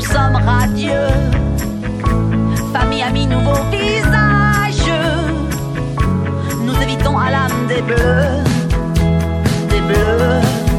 sommes radieux. Famille, amis, nouveau visage. Nous évitons à l'âme des bleus. Des bleus.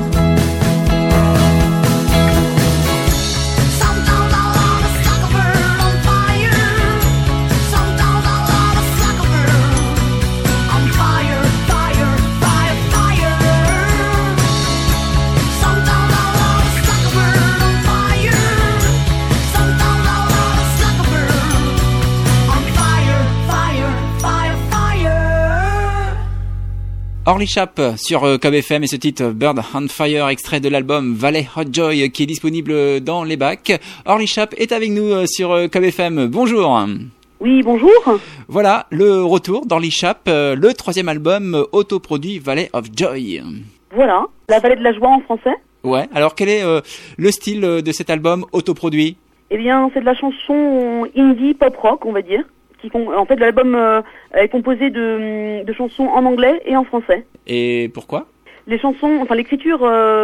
Orly Chap sur Cob FM et ce titre Bird on Fire, extrait de l'album Valley Hot Joy qui est disponible dans les bacs. Orly Chap est avec nous sur Cob FM. Bonjour. Oui, bonjour. Voilà, le retour d'Orly Chap, le 3e album autoproduit Valley of Joy. Voilà, la vallée de la joie en français. Ouais, alors quel est le style de cet album autoproduit ? Eh bien, c'est de la chanson indie pop rock, on va dire. En fait, l'album est composé de chansons en anglais et en français. Et pourquoi ? Les chansons, enfin l'écriture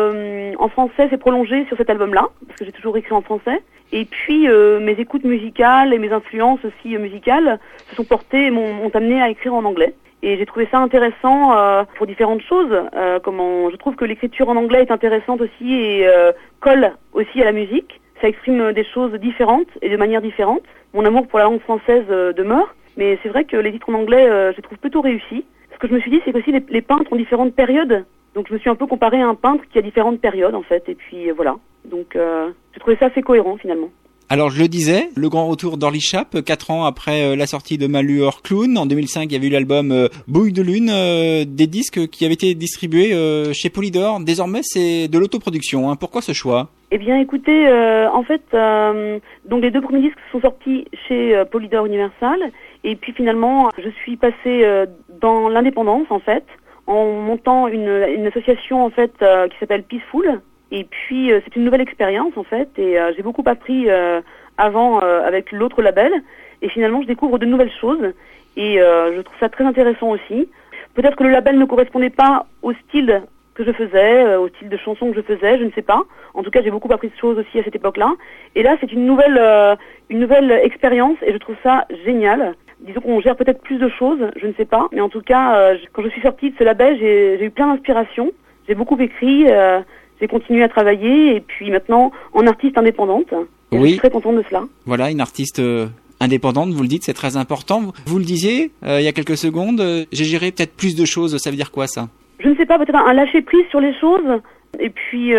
en français s'est prolongée sur cet album-là, parce que j'ai toujours écrit en français. Et puis mes écoutes musicales et mes influences aussi musicales se sont portées et m'ont amené à écrire en anglais. Et j'ai trouvé ça intéressant pour différentes choses. Je trouve que l'écriture en anglais est intéressante aussi et colle aussi à la musique. Ça exprime des choses différentes et de manière différente. Mon amour pour la langue française demeure, mais c'est vrai que les titres en anglais, je les trouve plutôt réussis. Ce que je me suis dit, c'est qu'aussi les peintres ont différentes périodes. Donc je me suis un peu comparé à un peintre qui a différentes périodes, en fait. Et puis voilà. Donc j'ai trouvé ça assez cohérent, finalement. Alors je le disais, le grand retour d'Orly Chap, 4 ans après la sortie de Malheur Clown. En 2005, il y avait eu l'album Bouille de Lune, des disques qui avaient été distribués chez Polydor. Désormais, c'est de l'autoproduction. Pourquoi ce choix ? Eh bien, écoutez, en fait, donc les 2 premiers disques sont sortis chez Polydor Universal. Et puis finalement, je suis passée dans l'indépendance, en fait, en montant une association, en fait, qui s'appelle Peaceful. Et puis c'est une nouvelle expérience en fait et j'ai beaucoup appris avant avec l'autre label et finalement je découvre de nouvelles choses et je trouve ça très intéressant aussi. Peut-être que le label ne correspondait pas au style que je faisais, au style de chanson que je faisais, je ne sais pas. En tout cas j'ai beaucoup appris de choses aussi à cette époque-là. Et là c'est une nouvelle expérience et je trouve ça génial. Disons qu'on gère peut-être plus de choses, je ne sais pas. Mais en tout cas quand je suis sortie de ce label j'ai eu plein d'inspiration. J'ai beaucoup écrit. J'ai continué à travailler et puis maintenant en artiste indépendante. Et oui. Je suis très contente de cela. Voilà, une artiste indépendante, vous le dites, c'est très important. Vous le disiez il y a quelques secondes, j'ai géré peut-être plus de choses, ça veut dire quoi ça ? Je ne sais pas, peut-être un lâcher-prise sur les choses. Et puis,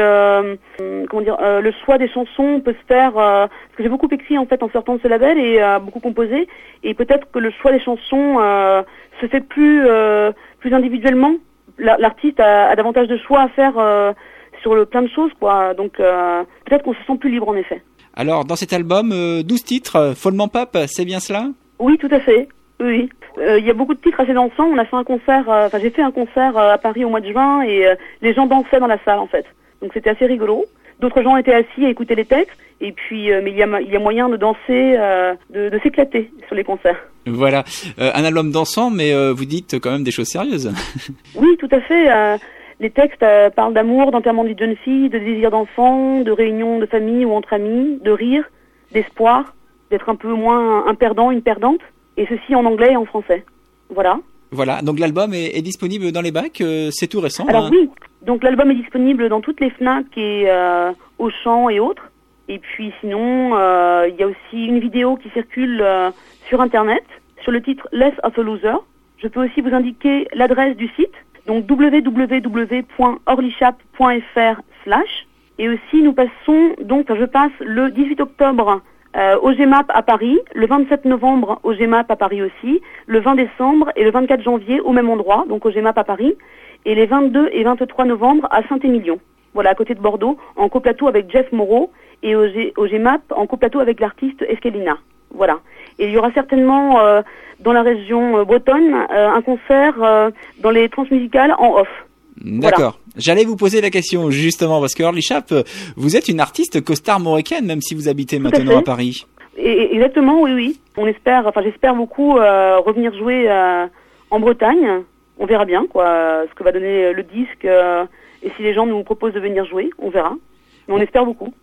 le choix des chansons peut se faire... parce que j'ai beaucoup écrit en fait en sortant de ce label et beaucoup composé. Et peut-être que le choix des chansons se fait plus individuellement. L'artiste a davantage de choix à faire... sur plein de choses, quoi. Donc, peut-être qu'on se sent plus libre, en effet. Alors, dans cet album, 12 titres, follement pop, c'est bien cela ? Oui, tout à fait. Oui. Il y a beaucoup de titres assez dansants. On a fait un concert, j'ai fait un concert à Paris au mois de juin et les gens dansaient dans la salle, en fait. Donc, c'était assez rigolo. D'autres gens étaient assis à écouter les textes. Et puis, mais il y a moyen de danser, de s'éclater sur les concerts. Voilà. Un album dansant, mais vous dites quand même des choses sérieuses. Oui, tout à fait. Les textes parlent d'amour, d'enterrement de vie de jeune fille, de désir d'enfant, de réunion de famille ou entre amis, de rire, d'espoir, d'être un peu moins un perdant, une perdante, et ceci en anglais et en français. Voilà. Voilà, donc l'album est disponible dans les bacs, c'est tout récent. Alors oui, donc l'album est disponible dans toutes les Fnac et Auchan et autres. Et puis sinon, il y a aussi une vidéo qui circule sur Internet, sur le titre Less of a Loser. Je peux aussi vous indiquer l'adresse du site. Donc www.orlychap.fr/ et aussi je passe le 18 octobre au GEMAP à Paris, le 27 novembre au GEMAP à Paris aussi, le 20 décembre et le 24 janvier au même endroit, donc au GEMAP à Paris, et les 22 et 23 novembre à Saint-Émilion, voilà à côté de Bordeaux, en coplateau avec Jeff Moreau et au GEMAP en coplateau avec l'artiste Eskelina. Voilà. Et il y aura certainement dans la région bretonne un concert dans les transmusicales en off. D'accord. Voilà. J'allais vous poser la question justement parce que Orly Chap, vous êtes une artiste costar-mauricaine même si vous habitez maintenant à Paris. Exactement, oui. J'espère beaucoup revenir jouer en Bretagne. On verra bien ce que va donner le disque et si les gens nous proposent de venir jouer, on verra. Mais on espère beaucoup.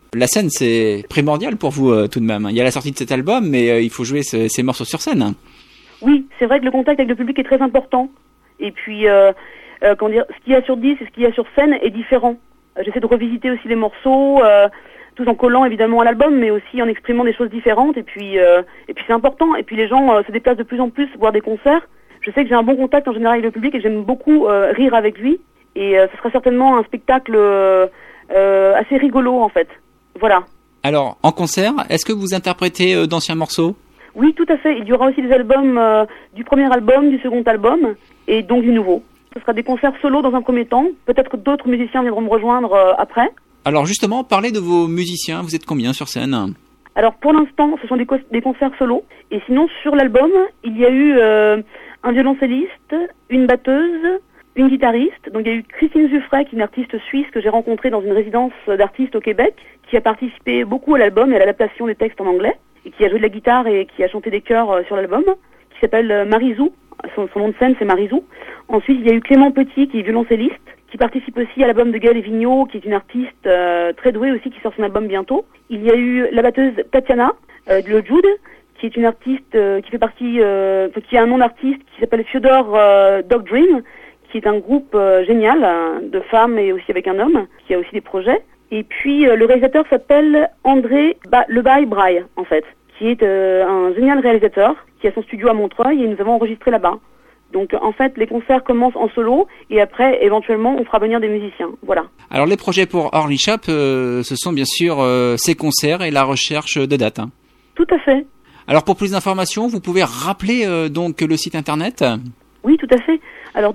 La scène, c'est primordial pour vous tout de même. Il y a la sortie de cet album, mais il faut jouer ces morceaux sur scène. Oui, c'est vrai que le contact avec le public est très important. Et puis, comment dire, ce qu'il y a sur disque et ce qu'il y a sur scène est différent. J'essaie de revisiter aussi les morceaux, tout en collant évidemment à l'album, mais aussi en exprimant des choses différentes. Et puis c'est important. Et puis les gens se déplacent de plus en plus voir des concerts. Je sais que j'ai un bon contact en général avec le public et j'aime beaucoup rire avec lui. Et ce sera certainement un spectacle assez rigolo en fait. Voilà. Alors, en concert, est-ce que vous interprétez d'anciens morceaux ? Oui, tout à fait. Il y aura aussi des albums du premier album, du second album et donc du nouveau. Ce sera des concerts solo dans un premier temps. Peut-être que d'autres musiciens viendront me rejoindre après. Alors justement, parlez de vos musiciens. Vous êtes combien sur scène ? Alors pour l'instant, ce sont des concerts solo. Et sinon, sur l'album, il y a eu un violoncelliste, une batteuse, une guitariste. Donc il y a eu Christine Zuffray, qui est une artiste suisse que j'ai rencontrée dans une résidence d'artistes au Québec, qui a participé beaucoup à l'album et à l'adaptation des textes en anglais, et qui a joué de la guitare et qui a chanté des chœurs sur l'album, qui s'appelle Marizou. Son nom de scène, c'est Marizou. Ensuite, il y a eu Clément Petit, qui est violoncelliste, qui participe aussi à l'album de Gaëlle Vigneault, qui est une artiste très douée aussi, qui sort son album bientôt. Il y a eu la batteuse Tatiana, de Le Jude, qui est une artiste qui fait partie, qui a un nom d'artiste qui s'appelle Fyodor Dog Dream, qui est un groupe génial, de femmes et aussi avec un homme, qui a aussi des projets. Et puis, le réalisateur s'appelle André Lebaille-Braille, en fait, qui est un génial réalisateur, qui a son studio à Montreuil, et nous avons enregistré là-bas. Donc, en fait, les concerts commencent en solo, et après, éventuellement, on fera venir des musiciens. Voilà. Alors, les projets pour Orly Shap, ce sont bien sûr ces concerts et la recherche de dates. Hein. Tout à fait. Alors, pour plus d'informations, vous pouvez rappeler donc le site internet ? Oui, tout à fait. Alors,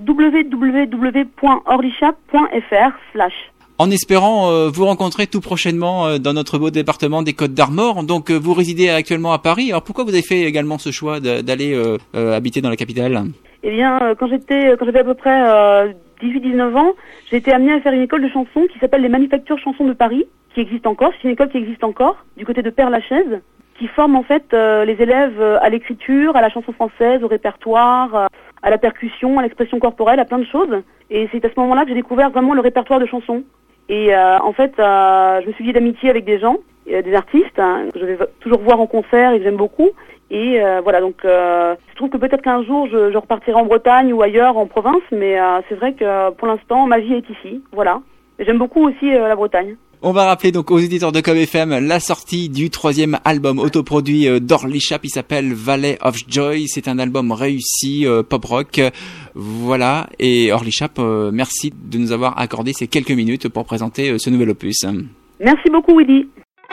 www.orlyshap.fr/. En espérant vous rencontrer tout prochainement dans notre beau département des Côtes-d'Armor. Donc vous résidez actuellement à Paris. Alors pourquoi vous avez fait également ce choix d'aller habiter dans la capitale ? Eh bien, quand j'avais à peu près 18-19 ans, j'ai été amenée à faire une école de chansons qui s'appelle les Manufactures Chansons de Paris, qui existe encore. C'est une école qui existe encore, du côté de Père-Lachaise, qui forme en fait les élèves à l'écriture, à la chanson française, au répertoire, à la percussion, à l'expression corporelle, à plein de choses. Et c'est à ce moment-là que j'ai découvert vraiment le répertoire de chansons. Et en fait, je me suis liée d'amitié avec des gens, des artistes, que je vais toujours voir en concert et que j'aime beaucoup. Et voilà, donc je trouve que peut-être qu'un jour je repartirai en Bretagne ou ailleurs, en province, mais c'est vrai que pour l'instant, ma vie est ici. Voilà. Et j'aime beaucoup aussi la Bretagne. On va rappeler donc aux éditeurs de Com FM la sortie du 3e album autoproduit d'Orly Shap. Il s'appelle Valley of Joy. C'est un album réussi, pop rock. Voilà. Et Orly Shap, merci de nous avoir accordé ces quelques minutes pour présenter ce nouvel opus. Merci beaucoup, Willy.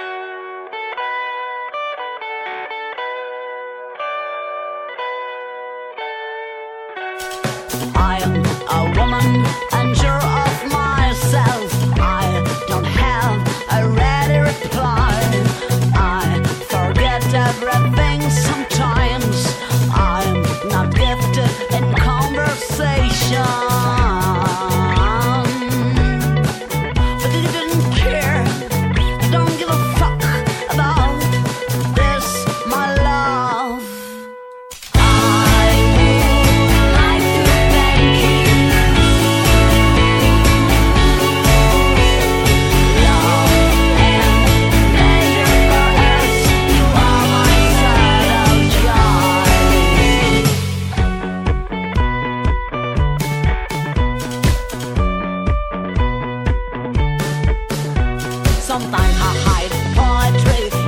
I am a woman unsure of myself. I don't have a ready reply. I forget everything sometimes. I'm not gifted in conversation. But you didn't care. You don't give a fuck about this, my love. I would like to thank you. Love and pleasure for us. You are my side of joy. Sometimes I hide poetry